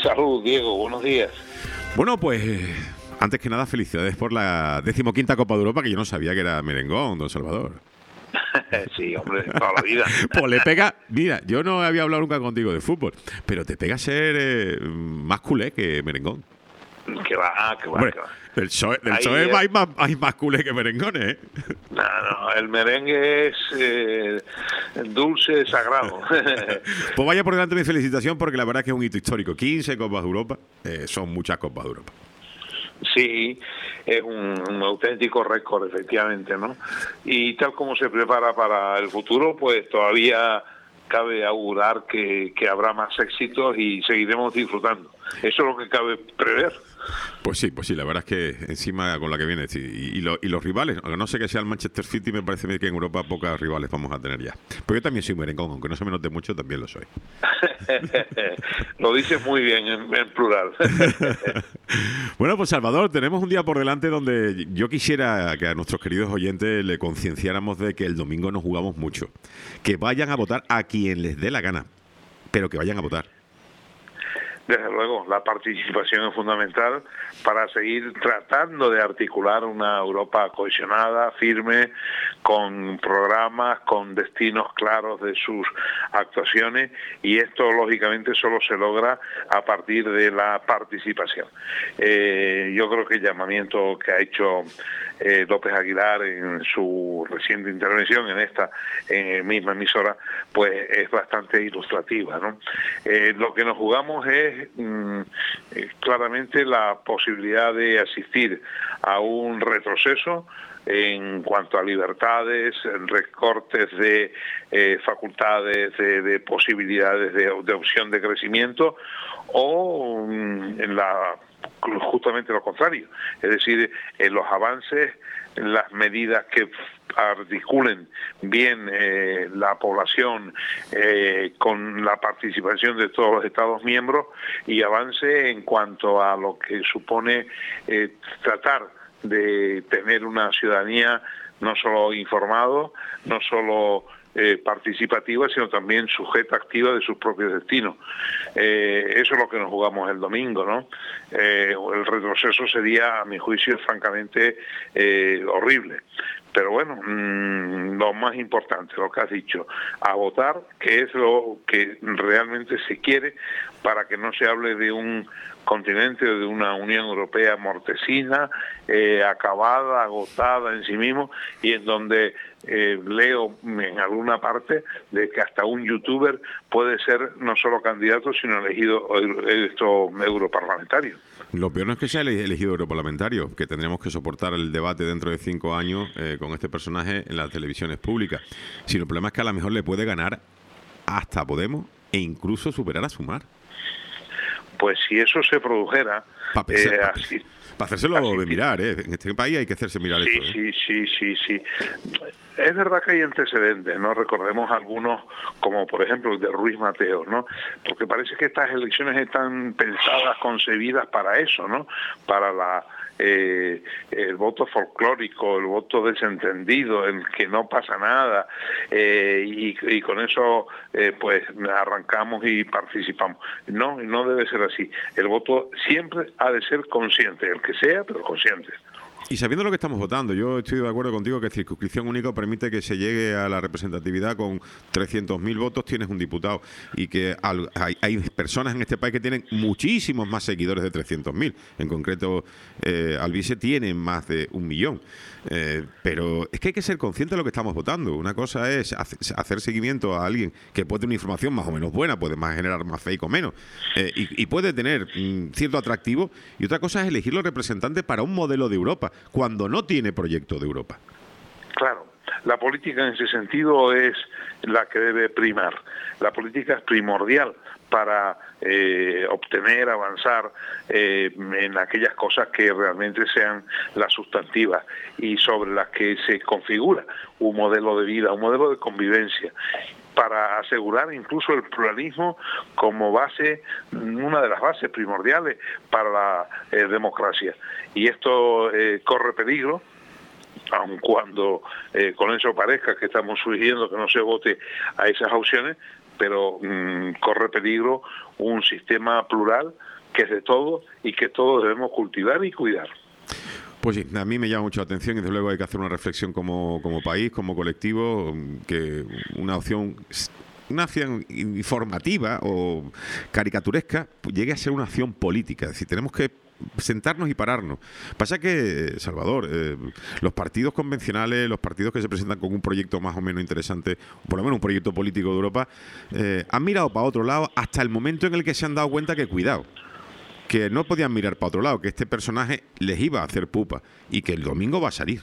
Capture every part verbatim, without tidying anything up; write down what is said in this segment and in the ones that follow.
Salud, Diego, buenos días. Bueno, pues antes que nada, felicidades por la decimoquinta Copa de Europa, que yo no sabía que era merengón, don Salvador. Sí, hombre, toda la vida. Pues le pega, mira, yo no había hablado nunca contigo de fútbol, pero te pega ser eh, más culé que merengón. Que va, que va, Hombre, que va. Del P S O E, del Ahí, P S O E eh, hay, más, hay más culé que merengones, ¿eh? No, no, el merengue es eh, dulce, sagrado. Pues vaya por delante mi felicitación, porque la verdad es que es un hito histórico. quince Copas de Europa, eh, son muchas Copas de Europa. Sí, es un, un auténtico récord, efectivamente, ¿no? Y tal como se prepara para el futuro, pues todavía cabe augurar que, que habrá más éxitos y seguiremos disfrutando. Eso es lo que cabe prever. Pues sí, pues sí, la verdad es que encima con la que viene, sí, y, y, lo, y los rivales, aunque no sé que sea el Manchester City, me parece que en Europa pocas rivales vamos a tener ya. Pero yo también soy merengón, aunque no se me note mucho, también lo soy. Lo dices muy bien en, en plural. Bueno, pues Salvador, tenemos un día por delante donde yo quisiera que a nuestros queridos oyentes le concienciáramos de que el domingo nos jugamos mucho. Que vayan a votar a quien les dé la gana, pero que vayan a votar. Desde luego, la participación es fundamental para seguir tratando de articular una Europa cohesionada, firme, con programas, con destinos claros de sus actuaciones, y esto lógicamente solo se logra a partir de la participación. Eh, yo creo que el llamamiento que ha hecho eh, López Aguilar en su reciente intervención en esta eh, misma emisora, pues es bastante ilustrativa, ¿no? Eh, lo que nos jugamos es mm, eh, claramente la posibilidad de asistir a un retroceso en cuanto a libertades, recortes de eh, facultades, de, de posibilidades de, de opción de crecimiento, o mm, en la justamente lo contrario, es decir, en los avances, las medidas que articulen bien eh, la población eh, con la participación de todos los Estados miembros, y avance en cuanto a lo que supone eh, tratar de tener una ciudadanía no solo informado, no solo eh, participativa, sino también sujeta activa de sus propios destinos. Eh, eso es lo que nos jugamos el domingo, ¿no? Eh, el retroceso sería, a mi juicio, francamente eh, horrible. Pero bueno, mmm, lo más importante, lo que has dicho, a votar, que es lo que realmente se quiere, para que no se hable de un continente o de una Unión Europea mortecina, eh, acabada, agotada en sí mismo, y en donde eh, leo en alguna parte de que hasta un youtuber puede ser no solo candidato, sino elegido esto europarlamentario. Lo peor no es que sea elegido europarlamentario, que tendremos que soportar el debate dentro de cinco años eh, con este personaje en las televisiones públicas, sino el problema es que a lo mejor le puede ganar hasta Podemos e incluso superar a Sumar. Pues si eso se produjera, pa pensar, eh, pa así, para hacérselo así, de mirar, ¿eh? En este país hay que hacerse mirar sí, esto. ¿eh? Sí, sí, sí, sí. Es verdad que hay antecedentes, ¿no? Recordemos algunos, como por ejemplo el de Ruiz Mateos, ¿no? Porque parece que estas elecciones están pensadas, concebidas para eso, ¿no? Para la eh, el voto folclórico, el voto desentendido, el que no pasa nada, eh, y, y con eso eh, pues arrancamos y participamos. No, no debe ser así. El voto siempre ha de ser consciente, el que sea, pero consciente. Y sabiendo lo que estamos votando, yo estoy de acuerdo contigo que circunscripción única permite que se llegue a la representatividad con trescientos mil votos, tienes un diputado, y que hay, hay personas en este país que tienen muchísimos más seguidores de trescientos mil. En concreto, eh, Alvise tiene más de un millón. Eh, pero es que hay que ser consciente de lo que estamos votando. Una cosa es hacer seguimiento a alguien que puede tener una información más o menos buena, puede más generar más fake o menos, eh, y, y puede tener mm, cierto atractivo, y otra cosa es elegir los representantes para un modelo de Europa, cuando no tiene proyecto de Europa. Claro, la política en ese sentido es la que debe primar. La política es primordial para eh, obtener, avanzar eh, en aquellas cosas que realmente sean las sustantivas y sobre las que se configura un modelo de vida, un modelo de convivencia, para asegurar incluso el pluralismo como base, una de las bases primordiales para la eh, democracia. Y esto eh, corre peligro, aun cuando eh, con eso parezca que estamos sugiriendo que no se vote a esas opciones, pero mmm, corre peligro un sistema plural que es de todos y que todos debemos cultivar y cuidar. Pues sí, a mí me llama mucho la atención y desde luego hay que hacer una reflexión como, como país, como colectivo, que una opción... una acción informativa o caricaturesca pues llegue a ser una acción política. Es decir, tenemos que sentarnos y pararnos. Pasa que, Salvador, eh, los partidos convencionales, los partidos que se presentan con un proyecto más o menos interesante, por lo menos un proyecto político de Europa, eh, han mirado para otro lado hasta el momento en el que se han dado cuenta que, cuidado, que no podían mirar para otro lado, que este personaje les iba a hacer pupa y que el domingo va a salir.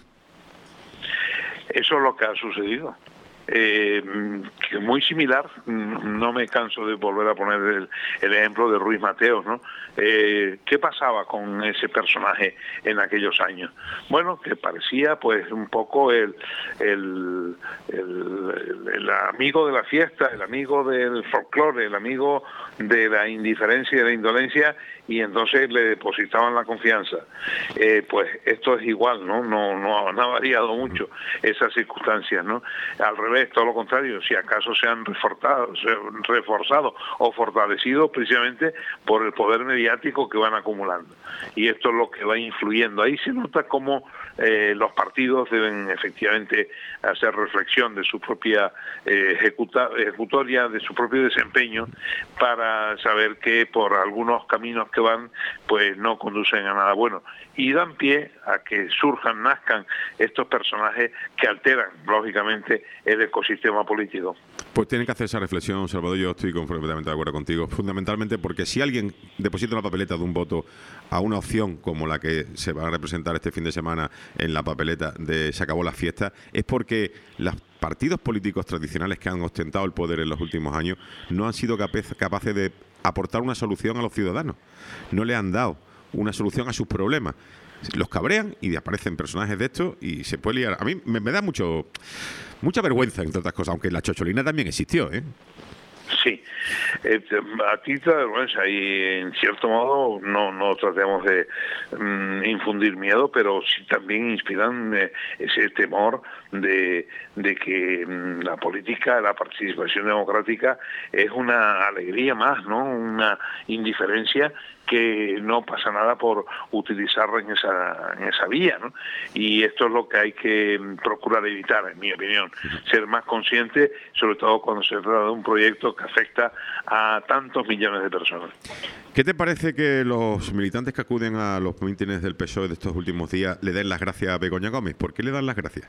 Eso es lo que ha sucedido. Eh, que muy similar, no me canso de volver a poner el, el ejemplo de Ruiz Mateos, ¿no? Eh, ¿Qué pasaba con ese personaje en aquellos años? Bueno, que parecía pues un poco el, el, el, el amigo de la fiesta, el amigo del folclore, el amigo de la indiferencia y de la indolencia, y entonces le depositaban la confianza. Eh, pues esto es igual, ¿no? No, no, no ha variado mucho esas circunstancias, ¿no? Al revés, todo lo contrario, si acaso se han reforzado, se han reforzado o fortalecido precisamente por el poder mediático que van acumulando. Y esto es lo que va influyendo. Ahí se nota cómo eh, los partidos deben efectivamente hacer reflexión de su propia eh, ejecuta, ejecutoria, de su propio desempeño, para saber que por algunos caminos que van, pues no conducen a nada bueno. Y dan pie a que surjan, nazcan estos personajes que alteran, lógicamente, el ecosistema político. Pues tienen que hacer esa reflexión, Salvador, yo estoy completamente de acuerdo contigo, fundamentalmente porque si alguien deposita la papeleta de un voto a una opción como la que se va a representar este fin de semana en la papeleta de Se acabó la fiesta, es porque los partidos políticos tradicionales que han ostentado el poder en los últimos años no han sido capaces de aportar una solución a los ciudadanos, no le han dado una solución a sus problemas. Los cabrean y aparecen personajes de estos y se puede liar. A mí me, me da mucho mucha vergüenza, entre otras cosas, aunque la chocholina también existió, ¿eh? Sí, eh, a ti te da vergüenza y en cierto modo no, no tratemos de mm, infundir miedo, pero sí también inspiran eh, ese temor de, de que mm, la política, la participación democrática es una alegría más, ¿no? Una indiferencia que no pasa nada por utilizarla en esa en esa vía, ¿no? Y esto es lo que hay que procurar evitar, en mi opinión, ser más consciente, sobre todo cuando se trata de un proyecto que afecta a tantos millones de personas. ¿Qué te parece que los militantes que acuden a los mítines del P S O E de estos últimos días le den las gracias a Begoña Gómez? ¿Por qué le dan las gracias?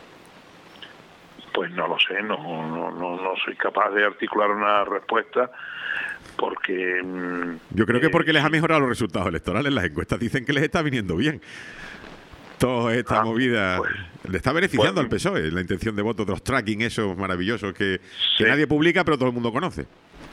Pues no lo sé, no, no, no, no soy capaz de articular una respuesta. Porque yo creo que porque les ha mejorado los resultados electorales. Las encuestas dicen que les está viniendo bien. Toda esta ah, movida pues, le está beneficiando pues, al P S O E, la intención de voto de los tracking esos maravillosos que, sí. que nadie publica pero todo el mundo conoce.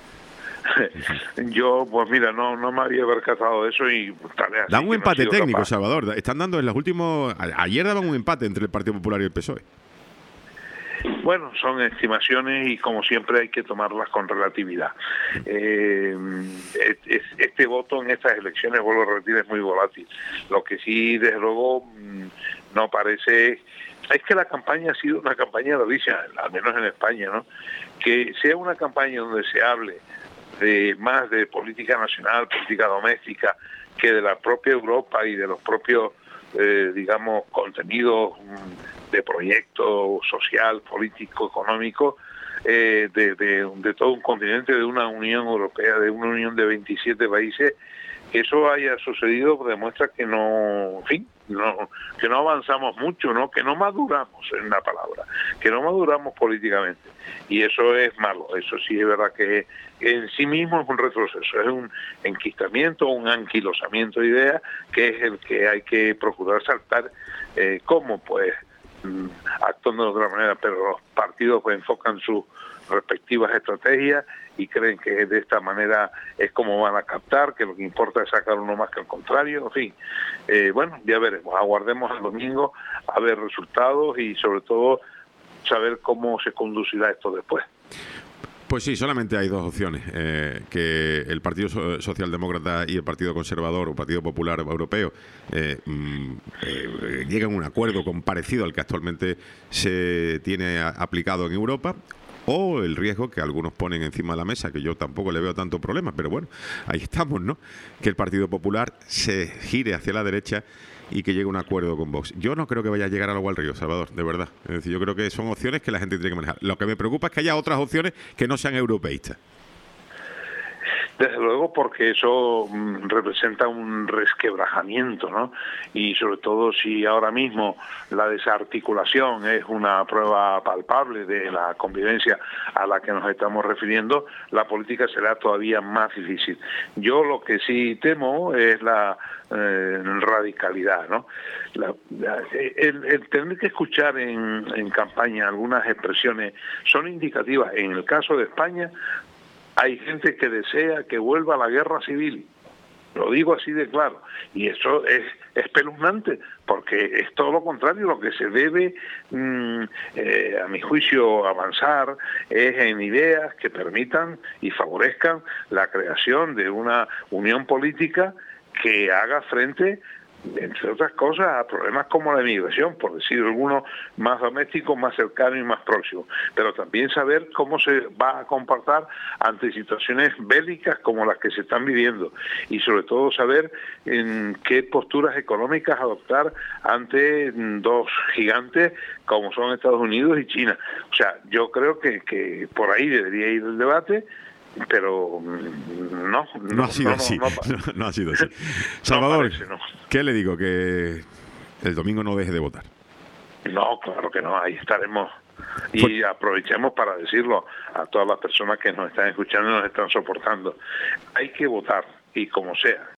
Yo, pues mira, no no me había percatado de eso y tal vez dan un empate no técnico, capaz. Salvador. Están dando en los últimos... Ayer daban un empate entre el Partido Popular y el P S O E. Bueno, son estimaciones y como siempre hay que tomarlas con relatividad. Eh, este voto en estas elecciones, vuelvo a repetir, es muy volátil. Lo que sí, desde luego, no parece... Es que la campaña ha sido una campaña de Alicia, al menos en España, ¿no? Que sea una campaña donde se hable de más de política nacional, política doméstica, que de la propia Europa y de los propios, eh, digamos, contenidos de proyecto social, político, económico, eh, de, de, de todo un continente, de una Unión Europea, de una Unión de veintisiete países. Que eso haya sucedido demuestra que no, en fin, no, que no avanzamos mucho, ¿no? Que no maduramos, en la palabra, que no maduramos políticamente. Y eso es malo, eso sí es verdad que en sí mismo es un retroceso, es un enquistamiento, un anquilosamiento de ideas, que es el que hay que procurar saltar. Eh, ¿Cómo? Pues actuando de otra manera, pero los partidos pues enfocan sus respectivas estrategias y creen que de esta manera es como van a captar, que lo que importa es sacar uno más que el contrario, en fin. Eh, bueno, ya veremos, aguardemos el domingo a ver resultados y sobre todo saber cómo se conducirá esto después. Pues sí, solamente hay dos opciones, eh, que el Partido Socialdemócrata y el Partido Conservador o Partido Popular Europeo eh, eh, lleguen a un acuerdo con parecido al que actualmente se tiene aplicado en Europa, o el riesgo que algunos ponen encima de la mesa, que yo tampoco le veo tanto problema, pero bueno, ahí estamos, ¿no? Que el Partido Popular se gire hacia la derecha y que llegue a un acuerdo con Vox. Yo no creo que vaya a llegar al agua al río, Salvador, de verdad. Es decir, yo creo que son opciones que la gente tiene que manejar. Lo que me preocupa es que haya otras opciones que no sean europeístas. Desde luego, porque eso mm, representa un resquebrajamiento, ¿no? Y sobre todo si ahora mismo la desarticulación es una prueba palpable de la convivencia a la que nos estamos refiriendo, la política será todavía más difícil. Yo lo que sí temo es la eh, radicalidad, ¿no? La, la, el, el tener que escuchar en, en campaña algunas expresiones son indicativas. En el caso de España, hay gente que desea que vuelva la guerra civil, lo digo así de claro, y eso es espeluznante, porque es todo lo contrario. Lo que se debe, mmm, eh, a mi juicio, avanzar es en ideas que permitan y favorezcan la creación de una unión política que haga frente, entre otras cosas, a problemas como la migración, por decir algunos más domésticos, más cercanos y más próximos, pero también saber cómo se va a comportar ante situaciones bélicas como las que se están viviendo, y sobre todo saber en qué posturas económicas adoptar ante dos gigantes como son Estados Unidos y China. O sea, yo creo que, que por ahí debería ir el debate, pero no, no, no ha sido no, así, no, no, no, no ha sido así. Salvador, no parece, no. ¿Qué le digo? Que el domingo no deje de votar. No, claro que no, ahí estaremos. Y aprovechemos para decirlo a todas las personas que nos están escuchando y nos están soportando. Hay que votar, y como sea.